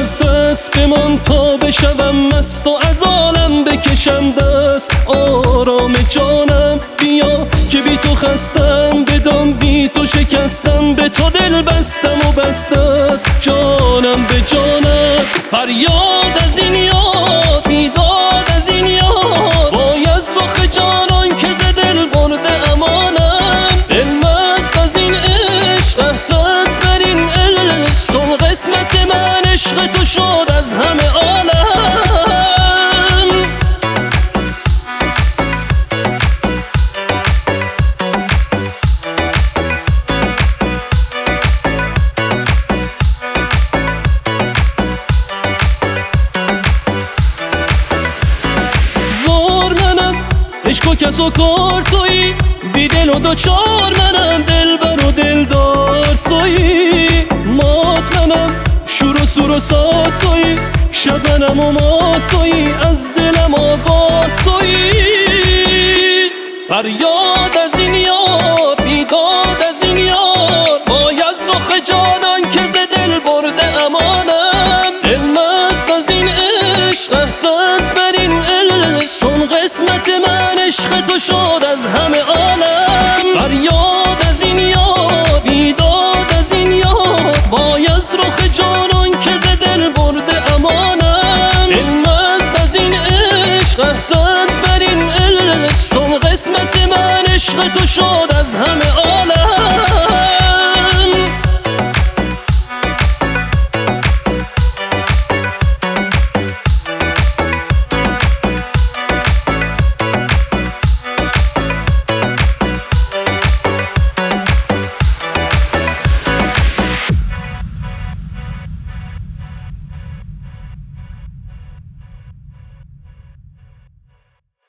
از دست بمان تا بشوم مست و از عالم بکشم دست. آرام جانم بیا که بی تو خستم، بدان بی تو شکستم، به تو دل بستم و بسته است جانم به جانت. فریاد از این یاد، بیداد از این یاد، وای از رخ جانان که ز دل برده امانم. دل مست از این عشق، احسنت بر این عشق، چون قسمت من عشق تو شد از همه عالم. عشق و کس و کار تویی، بی دل و دوچار منم، دلبر و دلدار تویی. مات منم، شور و سور و سات تویی، شب منم و مات تویی، از دلم آگاه تویی. فریاد از این یار، بیداد از این یار، وای از رخ جانان که ز دل برده امانم. دل مست از این عشق، احسنت بر این عشق، چون قسمت من عشق تو شد از همه عالم. فریاد از این یار، بیداد از این یار، وای از رخ جانان که ز دل برده امانم. دل مست از این عشق، احسنت بر این عشق، چون قسمت من عشق تو شد از همه عالم.